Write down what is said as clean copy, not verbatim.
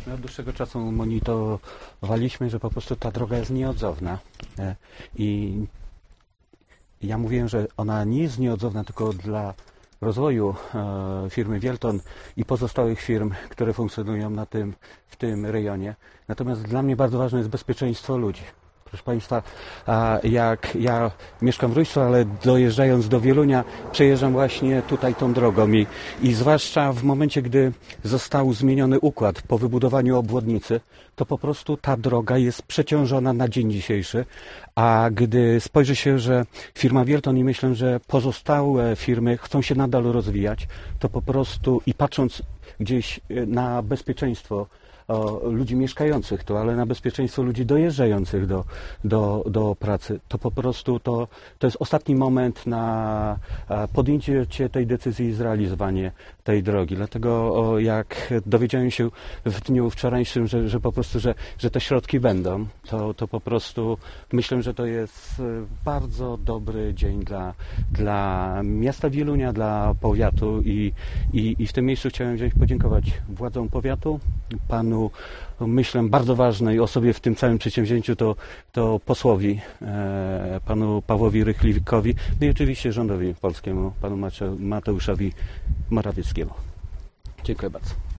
My od dłuższego czasu monitorowaliśmy, że po prostu ta droga jest nieodzowna. I ja mówiłem, że ona nie jest nieodzowna tylko dla rozwoju firmy Wielton i pozostałych firm, które funkcjonują w tym rejonie. Natomiast dla mnie bardzo ważne jest bezpieczeństwo ludzi. Proszę Państwa, jak ja mieszkam w Rujcu, ale dojeżdżając do Wielunia, przejeżdżam właśnie tutaj tą drogą i zwłaszcza w momencie, gdy został zmieniony układ po wybudowaniu obwodnicy, to po prostu ta droga jest przeciążona na dzień dzisiejszy, a gdy spojrzy się, że firma Wielton i myślę, że pozostałe firmy chcą się nadal rozwijać, to po prostu i patrząc gdzieś na bezpieczeństwo ludzi mieszkających tu, ale na bezpieczeństwo ludzi dojeżdżających do pracy, to po prostu to jest ostatni moment na podjęcie tej decyzji i zrealizowanie tej drogi. Dlatego jak dowiedziałem się w dniu wczorajszym, że po prostu, że te środki będą, to po prostu myślę, że to jest bardzo dobry dzień dla miasta Wielunia, dla powiatu i w tym miejscu chciałem podziękować władzom powiatu, panu, myślę, bardzo ważnej osobie w tym całym przedsięwzięciu to posłowi, panu Pawłowi Rychlikowi, no i oczywiście rządowi polskiemu, panu Mateuszowi Morawieckiemu. Dziękuję bardzo.